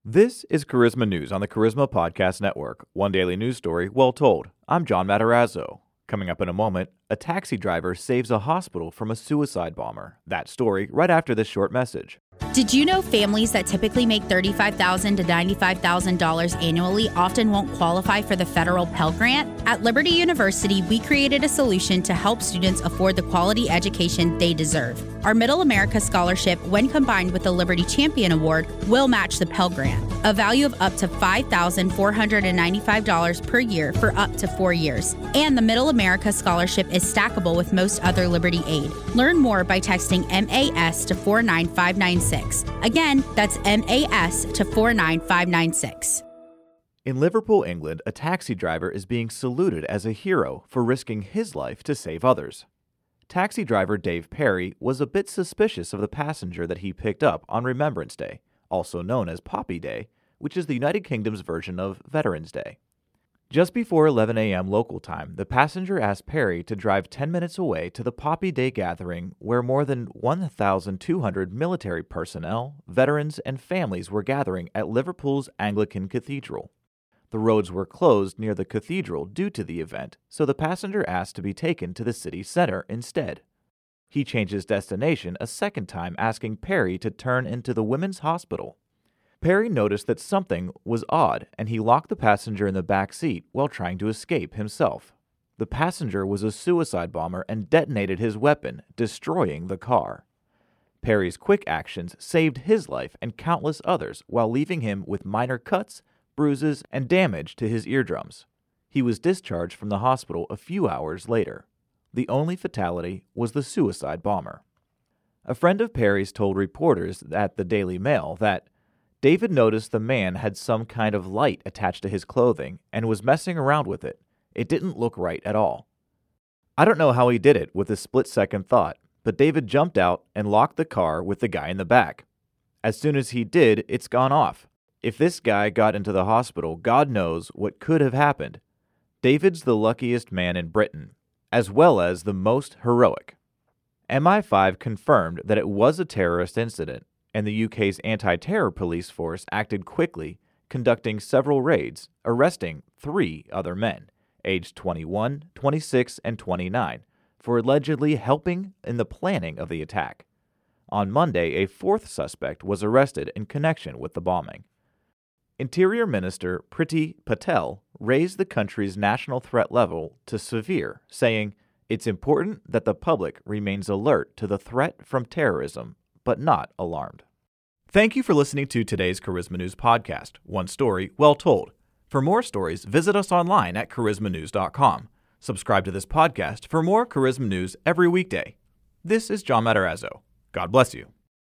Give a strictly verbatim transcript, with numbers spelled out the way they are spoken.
This is Charisma News on the Charisma Podcast Network, one daily news story well told. I'm John Matarazzo. Coming up in a moment, a taxi driver saves a hospital from a suicide bomber. That story right after this short message. Did you know families that typically make thirty-five thousand dollars to ninety-five thousand dollars annually often won't qualify for the federal Pell Grant? At Liberty University, we created a solution to help students afford the quality education they deserve. Our Middle America Scholarship, when combined with the Liberty Champion Award, will match the Pell Grant, a value of up to five thousand four hundred ninety-five dollars per year for up to four years. And the Middle America Scholarship is stackable with most other Liberty aid. Learn more by texting M A S to four nine five nine six. Again, that's M A S to four nine five nine six. In Liverpool, England, a taxi driver is being saluted as a hero for risking his life to save others. Taxi driver Dave Perry was a bit suspicious of the passenger that he picked up on Remembrance Day, also known as Poppy Day, which is the United Kingdom's version of Veterans Day. Just before eleven a.m. local time, the passenger asked Perry to drive ten minutes away to the Poppy Day gathering where more than one thousand two hundred military personnel, veterans, and families were gathering at Liverpool's Anglican Cathedral. The roads were closed near the cathedral due to the event, so the passenger asked to be taken to the city center instead. He changed his destination a second time, asking Perry to turn into the women's hospital. Perry noticed that something was odd, and he locked the passenger in the back seat while trying to escape himself. The passenger was a suicide bomber and detonated his weapon, destroying the car. Perry's quick actions saved his life and countless others while leaving him with minor cuts, bruises, and damage to his eardrums. He was discharged from the hospital a few hours later. The only fatality was the suicide bomber. A friend of Perry's told reporters at the Daily Mail that David noticed the man had some kind of light attached to his clothing and was messing around with it. It didn't look right at all. I don't know how he did it with a split-second thought, but David jumped out and locked the car with the guy in the back. As soon as he did, it's gone off. If this guy got into the hospital, God knows what could have happened. David's the luckiest man in Britain, as well as the most heroic. M I five confirmed that it was a terrorist incident, and the U K's anti-terror police force acted quickly, conducting several raids, arresting three other men, aged twenty-one, twenty-six, and twenty-nine, for allegedly helping in the planning of the attack. On Monday, a fourth suspect was arrested in connection with the bombing. Interior Minister Priti Patel raised the country's national threat level to severe, saying, "It's important that the public remains alert to the threat from terrorism, but not alarmed." Thank you for listening to today's Charisma News podcast, one story well told. For more stories, visit us online at charisma news dot com. Subscribe to this podcast for more Charisma News every weekday. This is John Matarazzo. God bless you.